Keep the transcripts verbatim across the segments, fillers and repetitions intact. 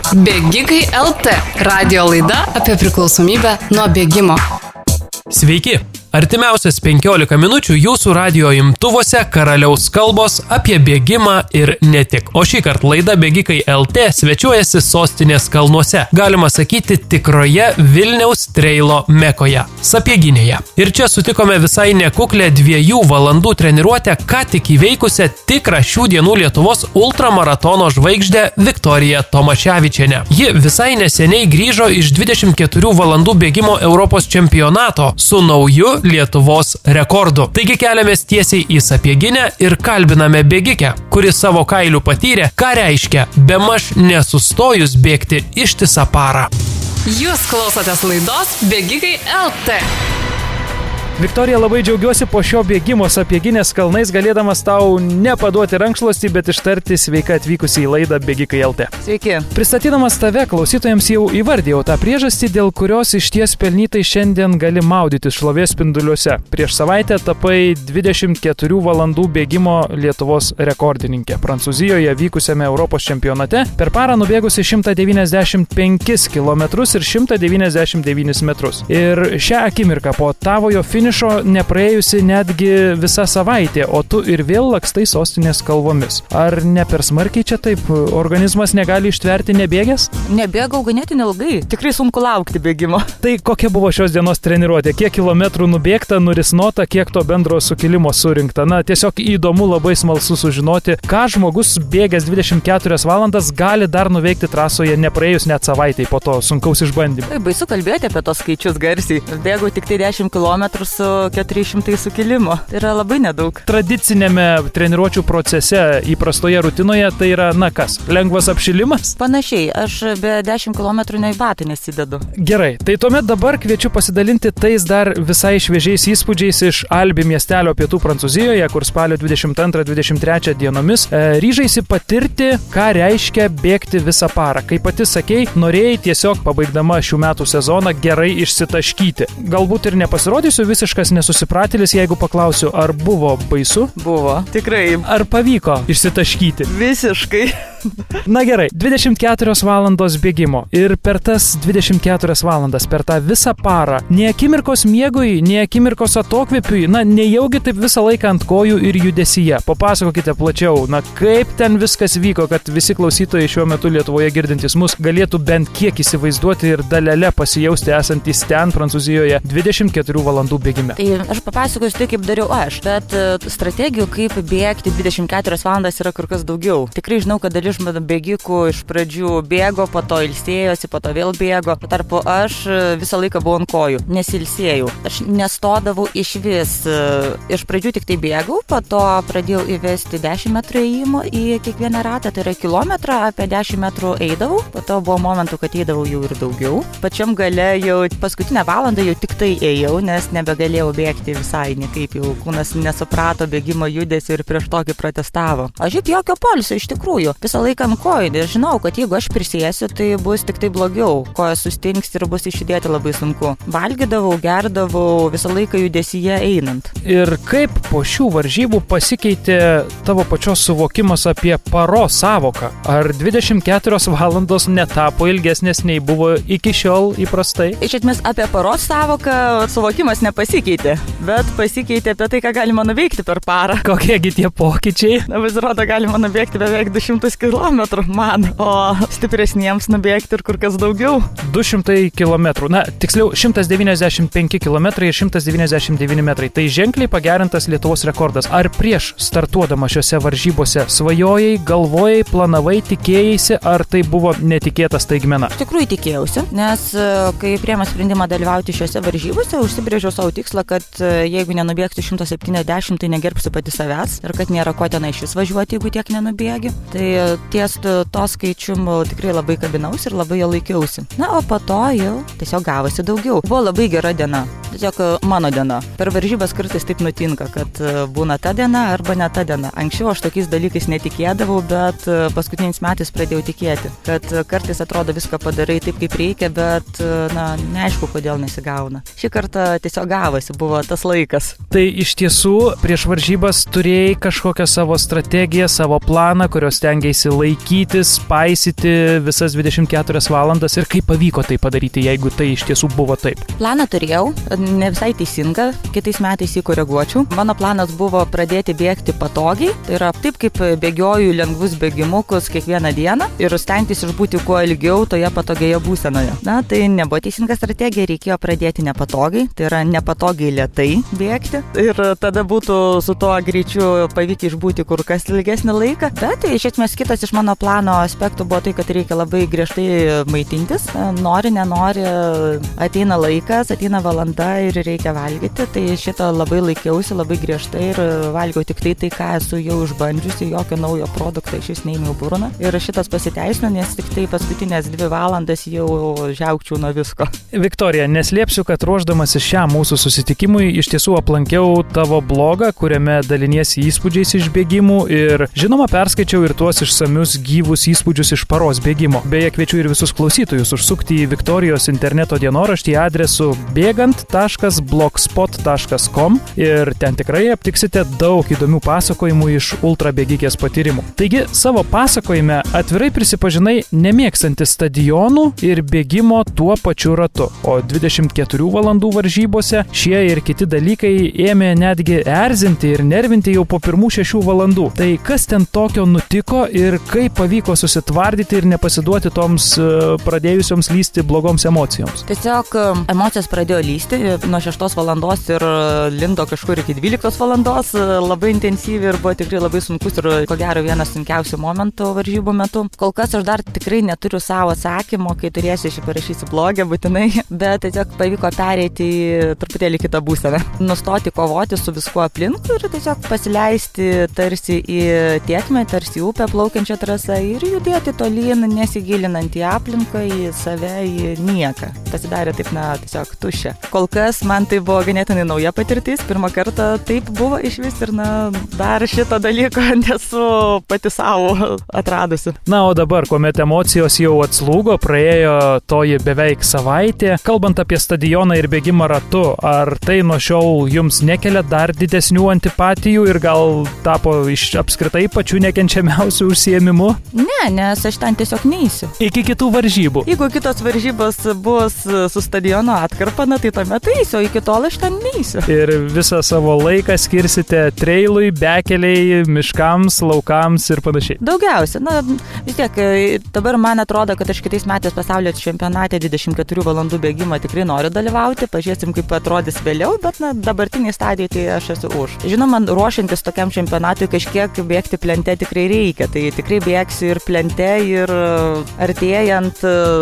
Bėgikai L T – radio laida apie priklausomybę nuo bėgimo. Sveiki! Artimiausias penkiolika minučių jūsų radijo imtuvuose karaliaus kalbos apie bėgimą ir ne tik. O šį kartą laida Bėgikai L T svečiuojasi sostinės kalnuose, galima sakyti tikroje Vilniaus treilo mekoje – Sapieginėje. Ir čia sutikome visai nekuklę dviejų valandų treniruotę, ką tik įveikusią tikrą šių dienų Lietuvos ultramaratono žvaigždę Viktoriją Tomaševičienę. Ji visai neseniai grįžo iš dvidešimt keturių valandų bėgimo Europos čempionato su nauju Lietuvos rekordu. Taigi keliamės tiesiai į Sapieginę ir kalbiname bėgikę, kuri savo kailiu patyrė, ką reiškia bemaž nesustojus bėgti ištisą parą. Jūs klausotės laidos Bėgikai L T. Viktorija, labai džiaugiuosi po šio bėgimo Sapieginės kalnais, galėdamas tau nepaduoti rankšluostį, bet ištarti sveika atvykusi į laidą Bėgikai L T. Sveiki. Pristatydamas tave, klausytojams jau įvardėjau tą priežastį, dėl kurios išties pelnytai šiandien gali maudytis šlovės spinduliuose. Prieš savaitę tapai dvidešimt keturių valandų bėgimo Lietuvos rekordininkė. Prancūzijoje vykusiame Europos čempionate per parą nubėgusi šimtą devyniasdešimt penkis kilometrus ir šimtą devyniasdešimt devynis metrus. Ir šią akimirką po tavojo finišo nepraėjusi netgi visa savaitė, o tu ir vėl lakstai sostinės kalvomis. Ar ne per smarkiai čia taip? Organizmas negali ištverti nebėgęs? Nebėgau ganėtinai ilgai. Tikrai sunku laukti bėgimo. Tai kokia buvo šios dienos treniruotė? Kiek kilometrų nubėgta, nurisnota, kiek to bendro sukilimo surinkta? Na, tiesiog įdomu, labai smalsu sužinoti, ką žmogus bėgęs dvidešimt keturias valandas gali dar nuveikti trasoje, nepraėjus net savaitei po to sunkaus išbandymo. Tai baisu kalbėti apie tos skaičius garsiai. Bėgau tik tai dešimt kilometrų su keturi šimtai sukilimo. Tai yra labai nedaug. Tradicinėme treniruočių procese, įprastoje rutinoje, tai yra, na kas, lengvas apšilimas? Panašiai, aš be dešimt kilometrų nei batų nesidedu. Gerai, tai tuomet dabar kviečiu pasidalinti tais dar visai šviežiais įspūdžiais iš Albi miestelio pietų Prancūzijoje, kur spalio dvidešimt antrą dvidešimt trečią dienomis e, ryžaisi patirti, ką reiškia bėgti visą parą. Kaip pati sakei, norėjai tiesiog pabaigdama šių metų sezoną gerai išsitaškyti. Galbūt ir nepasirodysiu visiškas nesusipratėlis, jeigu paklausiu, ar buvo baisu? Buvo, tikrai. Ar pavyko išsitaškyti? Visiškai. Na gerai, dvidešimt keturios valandos bėgimo ir per tas dvidešimt keturias valandas, per tą visą parą, nei akimirkos miegui, nei akimirkos atokvėpiui, na, nejaugi taip visą laiką ant kojų ir judesyje. Papasakokite plačiau, na, kaip ten viskas vyko, kad visi klausytojai šiuo metu Lietuvoje girdintys mus galėtų bent kiek įsivaizduoti ir dalele pasijausti esantys ten Prancūzijoje dvidešimt keturių valandų bėgime. Tai aš papasakosiu tai, kaip dariau aš, bet strategijų, kaip bėgti dvidešimt keturias valandas yra kur kas daugiau. Tikrai žinau, kad dalis bėgikų iš pradžių bėgo, po to ilsėjosi, po to vėl bėgo. Tarpu aš visą laiką buvau ant kojų, nesilsėjau. Aš nestodavau iš vis. Iš pradžių tik tai bėgau, po to pradėjau įvesti dešimt metrų ėjimo į kiekvieną ratą, tai yra kilometrą, apie dešimt metrų eidavau, po to buvo momentų, kad eidavau jau ir daugiau. Pačiam gale jau paskutinę valandą jau tik tai ėjau, nes nebegalėjau bėgti visai niekaip, jau kūnas nesuprato bėgimo judesio ir prieš tokį protestavo. Aš juk jokio poilsio iš tikrųjų. Visą laiką ant kojų ir žinau, kad jeigu aš prisėsiu, tai bus tik tai blogiau. Koja sustings ir bus išjudėti labai sunku. Valgydavau, gerdavau, visą laiką judesyje einant. Ir kaip po šių varžybų pasikeitė tavo pačios suvokimas apie paros sąvoką? Ar dvidešimt keturios valandos netapo ilgesnės nei buvo iki šiol įprastai? Iš esmės apie paros sąvoką suvokimas nepasikeitė, bet pasikeitė apie tai, ką galima nuveikti per parą. Kokiegi tie pokyčiai? Na, pasirodo, galima nubėgti beveik du šimtus kilometrų man, o stipresniems nubėgti ir kur kas daugiau. du šimtai kilometrų, na, tiksliau šimtas devyniasdešimt penki kilometrai ir šimtas devyniasdešimt devyni metrai. Tai ženkliai pagerintas Lietuvos rekordas. Ar prieš startuodama šiose varžybose svajojai, galvojai, planavai, tikėjaisi, ar tai buvo netikėta staigmena? Iš tikrųjų tikėjausi, nes kai priėmė sprendimą dalyvauti šiose varžybose, užsibrėžiau savo tikslą, kad jeigu nenubėgsiu šimtas septyniasdešimt, tai negerbsiu pati savęs ir kad nėra ko tenai šis važiuoti, jeigu tiek nenubėgi. Tai ties to skaičium tikrai labai kabinausi ir labai jo laikiausi. Na, o po to jau tiesiog gavosi daugiau. Buvo labai gera diena. Tiesiog mano diena. Per varžybas kartais taip nutinka, kad būna ta diena arba ne ta diena. Anksčiau aš tokiais dalykais netikėdavau, bet paskutiniais metais pradėjau tikėti, kad kartais atrodo viską padarai taip, kaip reikia, bet, na, neaišku, kodėl nesigauna. Šį kartą tiesiog gavosi, buvo tas laikas. Tai iš tiesų prieš varžybas turėjai kažkokią savo strategiją, savo planą, kurios stengiaisi stengiesi laikytis, paisyti visas dvidešimt keturias valandas ir kaip pavyko tai padaryti, jeigu tai iš tiesų buvo taip? Planą turėjau, ne visai teisinga, kitais metais jį koreguočiau. Mano planas buvo pradėti bėgti patogiai, tai yra taip, kaip bėgioju lengvus bėgimukus kiekvieną dieną ir stengtis išbūti kuo ilgiau toje patogioje būsenoje. Na, tai nebuvo teisinga strategija, reikėjo pradėti nepatogiai, tai yra nepatogiai lėtai bėgti ir tada būtų su tuo greičiu pavykę išbūti kur kas ilgesnį laiką. Bet tai iš esmės kitas iš mano plano aspektų buvo tai, kad reikia labai griežtai maitintis. Nori, nenori, ateina laikas, ateina valanda ir reikia valgyti. Tai šito labai laikiausi, labai griežtai ir valgiau tik tai, tai ką esu jau išbandžiusi, jokio naujo produkto iš vis neėmiau burną. Ir šitas pasiteisino, nes tik tai paskutinės dvi valandas jau žiaukčiau nuo visko. Viktorija, neslėpsiu, kad ruošdamasi šiam mūsų susitikimui iš tiesų aplankiau tavo blogą, kuriame daliniesi įspūdžiais iš bėgimų ir, žinoma, perskaičiau ir tuos išsamius gyvus įspūdžius iš paros bėgimo. Beje, kviečiu ir visus klausytojus užsukti į Viktorijos interneto dienoraštį adresu bėgant taškas blogspot taškas com ir ten tikrai aptiksite daug įdomių pasakojimų iš ultrabėgikės patyrimų. Taigi, savo pasakojime atvirai prisipažinai nemėgstantis stadionų ir bėgimo tuo pačiu ratu, o dvidešimt keturių valandų varžybose šie ir kiti dalykai ėmė netgi erzinti ir nervinti jau po pirmų šešių valandų. Tai kas ten tokio nutiko ir kaip pavyko susitvardyti ir nepasiduoti toms uh, pradėjusioms lysti blogoms emocijoms? Tiesiog emocijos pradėjo lysti nuo šeštos valandos ir lindo kažkur iki dvyliktos valandos, labai intensyviai ir buvo tikrai labai sunkus ir ko gero vienas sunkiausių momentų varžybų metu. Kol kas aš dar tikrai neturiu savo atsakymo, kai turėsiu šį parašysiu blogę būtinai, bet tiesiog pavyko pereiti į truputėlį kitą būseną. Nustoti kovoti su viskuo aplink ir tiesiog pasileisti tarsi į tėkmę, tarsi į upę plaukiančią trasą ir judėti tolyn, nesigilinant į aplinką, į save, į nieką. Pasidarė taip, na, tiesiog tuščia. Kol kas man tai buvo ganėtinai nauja patirtis, pirmą kartą taip buvo iš vis ir, na, dar šito dalyko nesu pati savo atradusi. Na, o dabar, kuomet emocijos jau atslūgo, praėjo toji beveik savaitė, kalbant apie stadioną ir bėgimą ratu, ar tai nuo šiol jums nekelia dar didesnių antipatijų ir gal tapo iš apskritai pačių nekenčiamiausių užsiėmimų? Ne, nes aš ten tiesiog neįsiu. Iki kitų varžybų. Jeigu kitos varžybos bus su stadiono atkarpa, na, tai tuomet eisiu, o iki tol aš ten neįsiu. Ir visą savo laiką skirsite treilui, bekeliai, miškams, laukams ir panašiai. Daugiausia. Na, vis tiek, dabar man atrodo, kad aš kitais metais pasaulio čempionate dvidešimt keturių valandų bėgimą tikrai noriu dalyvauti. Pažiūrėsim, kaip atrodys vėliau, bet, na, dabartiniai stadijai tai aš esu už. Žinoma, ruošiantis tokiam čempionatui kažkiek bėgti plente tikrai reikia. Tai tikrai bėgsiu ir plente ir artėjant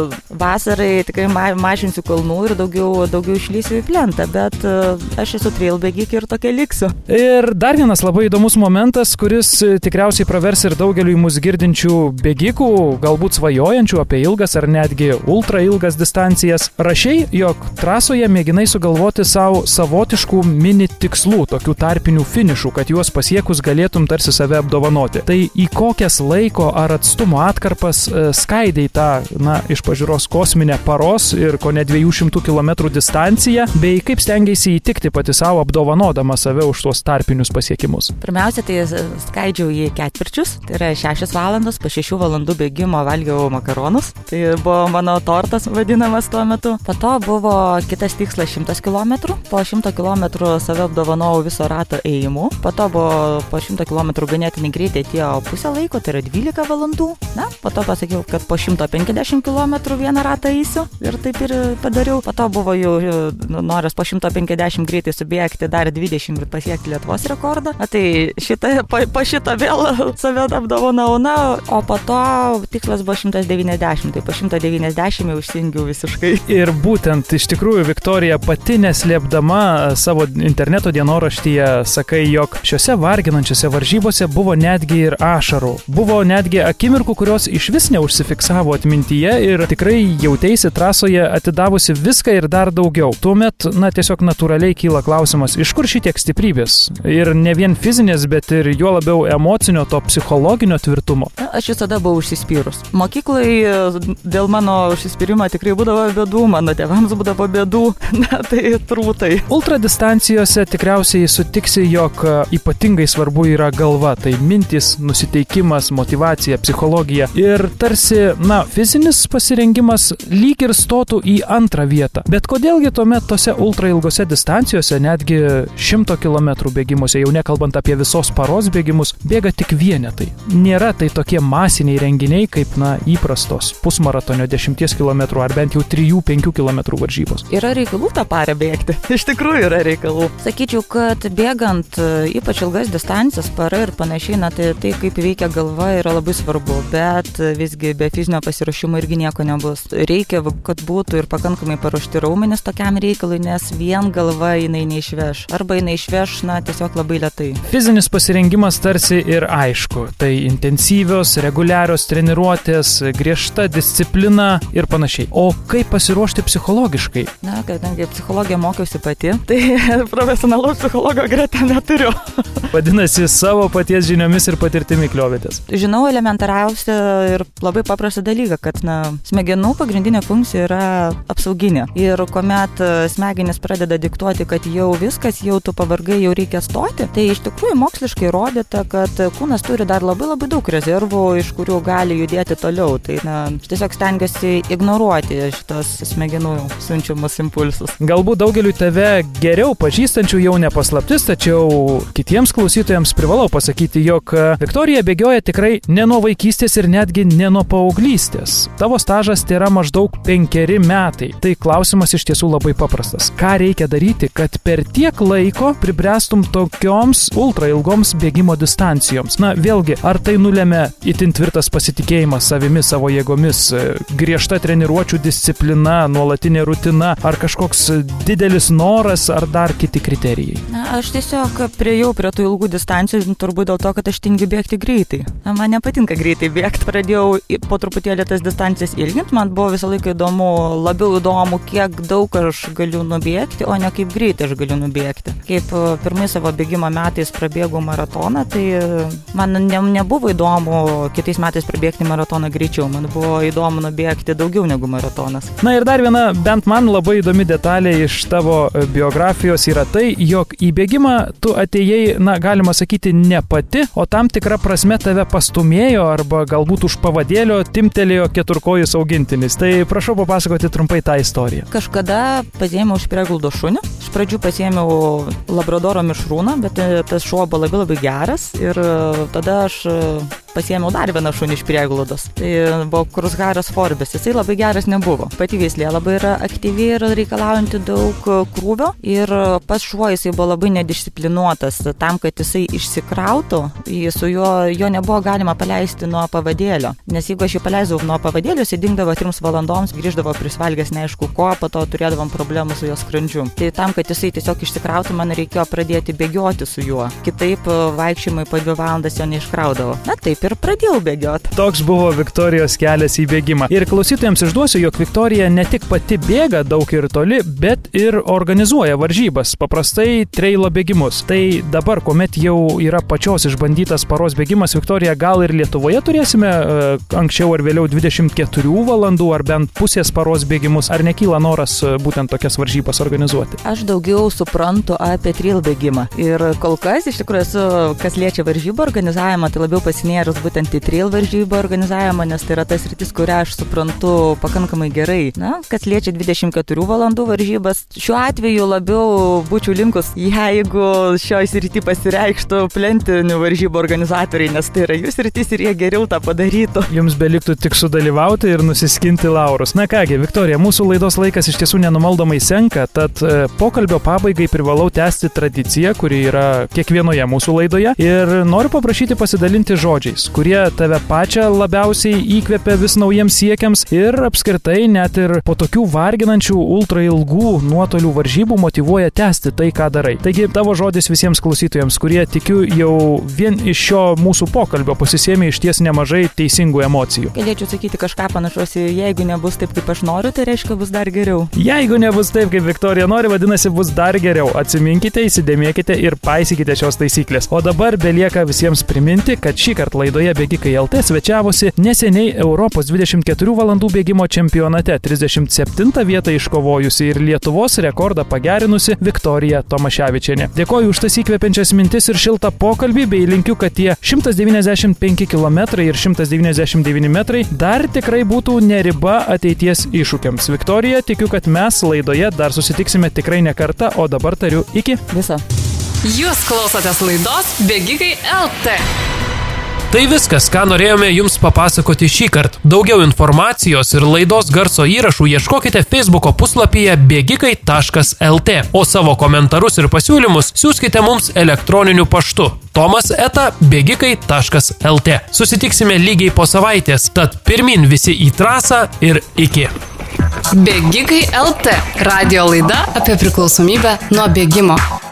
vasarai tikrai mažinsiu kalnų ir daugiau, daugiau išlysiu į plentą, bet aš esu trail bėgikė ir tokia liksiu. Ir dar vienas labai įdomus momentas, kuris tikriausiai pravers ir daugeliui mūsų girdinčių bėgikų, galbūt svajojančių apie ilgas ar netgi ultra ilgas distancijas. Rašiai, jog trasoje mėginai sugalvoti savo savotiškų mini tikslų, tokių tarpinių finišų, kad juos pasiekus galėtum tarsi save apdovanoti. Tai į kokias laiko ar atstumo atkarpas skaidai tą, na, iš pažiūros kosminę paros ir ko ne dviejų šimtų kilometrų distanciją, bei kaip stengiaisi įtikti pati savo apdovanodama save už tuos tarpinius pasiekimus? Pirmiausia, tai skaidžiau į ketvirčius, tai yra šešios valandos, po šešių valandų bėgimo valgiau makaronus, tai buvo mano tortas vadinamas tuo metu. Po to buvo kitas tikslas šimtas kilometrų, po šimto kilometrų save apdovanojau viso rato ėjimu, po to buvo po šimto kilometrų ganėtinai greitai atėjo pusę laiko, tai yra dvylika valandų, na, po to pasakiau, kad po šimto penkiasdešimt kilometrų vieną ratą eisiu ir taip ir padariau. Po to buvo jau noras po šimto penkiasdešimt greitai subėgti dar dvidešimt ir pasiekti Lietuvos rekordą. Na, tai šitą, po, po šitą vėl save apdovanau, na, o po to tikslas buvo šimtas devyniasdešimt, tai po šimto devyniasdešimt jau užsiengiau visiškai. Ir būtent iš tikrųjų Viktorija pati neslėpdama savo interneto dienoraštyje sakai, jog šiose varginančiose varžybose buvo netgi ir ašarų. Buvo netgi akimirkų, kurios iš vis neužsifiksavo atmintyje ir tikrai jauteisi trasoje atidavusi viską ir dar daugiau. Tuomet, na, tiesiog natūraliai kyla klausimas, iš kur šitiek stiprybės? Ir ne vien fizinės, bet ir juo labiau emocinio, to psichologinio tvirtumo. Aš visada buvau užsispyrus. Mokyklai dėl mano užsispyrimo tikrai būdavo bėdų, mano tėvams būdavo bėdų, na, tai trūtai. Ultradistancijose tikriausiai sutiksi, jog ypatingai svarbu yra galva, tai mintis, nusiteikimas, motyvacija, psichologija ir tarsi, na, fizinis pasirengimas lyg ir stotų į antrą vietą. Bet kodėlgi tuomet tose ultrailgose distancijose, netgi šimto kilometrų bėgimuose, jau nekalbant apie visos paros bėgimus, bėga tik vienetai? Nėra tai tokie masiniai renginiai kaip, na, įprastos pusmaratonio dešimties kilometrų ar bent jau trijų penkių kilometrų varžybos. Yra reikalų tą parę bėgti. Iš tikrųjų yra reikalų. Sakyčiau, kad bėgant ypač ilgas distancijas, para ir panašiai, na, tai, tai kaip veikia galva yra labai svarbu, bet visgi be fizinio pasiruošimo irgi nieko nebus. Reikia, kad būtų ir pakankamai paruošti raumenis tokiam reikalui, nes vien galva jinai neišveš. Arba jinai išveš, na, tiesiog labai lėtai. Fizinis pasirengimas tarsi ir aišku. Tai intensyvios, reguliarios treniruotės, griežta disciplina ir panašiai. O kaip pasiruošti psichologiškai? Na, kadangi psichologiją mokiausi pati, tai profesionalaus psichologo greta neturiu. Vadinasi, savo paties žiniomis ir patirtimi kliovėtės. Žinau elementariausią ir labai paprastą dalyką, kad, na, smegenų pagrindinė funkcija yra apsauginė. Ir kuomet smegenys pradeda diktuoti, kad jau viskas, jau tu pavargai, jau reikia stoti, tai iš tikrųjų moksliškai įrodyta, kad kūnas turi dar labai labai daug rezervų, iš kurių gali judėti toliau. Tai, na, tiesiog stengiasi ignoruoti šitos smegenų siunčiamus impulsus. Galbūt daugeliu tave geriau pažįstančių jau nepaslaptis, tačiau kitiems klausytojams privalau pasakyti, jog Viktorija bėgioja tikrai ne nuo vaikystės ir netgi ne nuo paauglystės. Tavo stažas tai yra maždaug penkeri metai. Tai klausimas iš tiesų labai paprastas. Ką reikia daryti, kad per tiek laiko pribręstum tokioms ultra ilgoms bėgimo distancijoms? Na, vėlgi, ar tai nulėmė itin tvirtas pasitikėjimas savimi, savo jėgomis, griežta treniruočių disciplina, nuolatinė rutina, ar kažkoks didelis noras, ar dar kiti kriterijai? Na, aš tiesiog priejau prie tų ilgų distancijų, turbūt dėl to, kad aš tingiu bėgti greitai. Na, man nepatinka greitai bėgti. Pradėjau po truputėlį tas distancijas ilginti. Man buvo visą laiką įdomu, labiau įdomu, kiek daug aš galiu nubėgti, o ne kaip greitai aš galiu nubėgti. Kaip pirmai savo bėgimo metais prabėgau maratoną, tai man ne, nebuvo įdomu kitais metais prabėgti maratoną greičiau. Man buvo įdomu nubėgti daugiau negu maratonas. Na ir dar viena, bent man labai įdomi detalė iš tavo biografijos yra tai, jog į bėgimą tu atėjai, na, galima sakyti, ne pati, o tam tikrą prasme tave pastumėjo arba galbūt už pavadėlio timtelėjo keturkojus augintinis. Tai prašau papasakoti trumpai tą istoriją. Kažkada pasiėmiau iš prieglaudos šunį. Iš pradžių pasiėmiau labradoro mišrūną, bet tas šuo buvo labai labai geras ir tada aš pasiėmiau dar vieną šunį iš prieglaudos. Tai buvo Kruzharas Forbes. Jisai labai geras nebuvo. Pati veislė labai yra aktyvi ir reikalaujanti daug krūvio ir pats šuo jisai buvo labai nedisciplinuotas. Tam, kad jisai išsikrautų, su juo, jo nebuvo galima paleisti nuo pavadėlio. Nes jeigu aš jį paleisdavau nuo pavadėlio, jisai dingdavo trims valandoms, grįždavo prisvalgęs neaišku ko, po to turėdavom problemų su jo skrandžiu. Tai tam, kad jisai tiesiog išsikrautų, man reikėjo pradėti bėgioti su juo. Kitaip vaikščiojimai po dvi valandas jo neiškraudavo. Na taip ir pradėjau bėgioti. Toks buvo Viktorijos kelias į bėgimą. Ir klausytojams išduosiu, jog Viktorija ne tik pati bėga daug ir toli, bet ir organizuoja varžybas, paprastai treilo bėgimus. Tai dabar, kuomet jau yra pačios išbandytas paros bėgimas, Viktorija, gal ir Lietuvoje turėsime uh, anksčiau ar vėliau dvidešimt keturių valandų ar bent pusės paros bėgimus, ar nekyla noras uh, būtent tokias varžybas organizuoti? Aš daugiau suprantu apie trail bėgimą. Ir kol kas, iš tikrųjų, esu, kas liečia varžybų organizavimą, tai labiau pasinėrus būtent į trail varžybų organizavimą, nes tai yra tas sritis, kurią aš suprantu pakankamai gerai. Na, kas liečia dvidešimt keturių valandų varžybas, šiuo atveju labiau būčiau linkus, jeigu šioj srity pasireikštų plentinių varžybų organizatoriai, nes tai yra jų sritis ir jie geriau tą padarytų. Jums beliktų tik sudalyvauti ir nusiskinti laurus. Na kągi, Viktorija, mūsų laidos laikas iš tiesų nenumaldomai senka, tad e, pokalbio pabaigai privalau tęsti tradiciją, kuri yra kiekvienoje mūsų laidoje, ir noriu paprašyti pasidalinti žodžiais, kurie tave pačią labiausiai įkvepia vis naujiems siekiams ir apskritai net ir po tokių varginančių ultra ilgų nuotolių varžybų motyvuoja tęsti tai, ką darai. Taigi, tavo žodis visiems klausytojams, kurie, tikiu, jau vien iš šio mūsų pokalbio pasisėmė iš ties nemažai teisingų emocijų. Galėčiau sakyti kažką panašaus, jeigu nebus taip, kaip aš noriu, tai reiškia bus dar geriau. Jeigu nebus taip, kaip Viktorija nori, vadinasi, bus dar geriau. Atsiminkite, įsidėmėkite ir paisykite šios taisyklės. O dabar belieka visiems priminti, kad šį kartą laidą laidoje Bėgikai L T svečiavosi neseniai Europos dvidešimt keturių valandų bėgimo čempionate trisdešimt septintą vietą iškovojusi ir Lietuvos rekordą pagerinusi Viktorija Tomaševičienė. Dėkoju už tas įkvepiančias mintis ir šiltą pokalbį, bei linkiu, kad tie šimtas devyniasdešimt penki kilometrai ir šimtas devyniasdešimt devyni metrai dar tikrai būtų ne riba ateities iššūkiams. Viktorija, tikiu, kad mes laidoje dar susitiksime tikrai ne kartą, o dabar tariu iki. Viso. Jūs klausotės laidos Bėgikai L T. Tai viskas, ką norėjome jums papasakoti šį kartą. Daugiau informacijos ir laidos garso įrašų ieškokite Facebooko puslapyje bėgikai taškas el tė, o savo komentarus ir pasiūlymus siųskite mums elektroniniu paštu tomas eta bėgikai taškas el tė. Susitiksime lygiai po savaitės, tad pirmin visi į trasą ir iki. Bėgikai L T. Radio laida apie priklausomybę nuo bėgimo.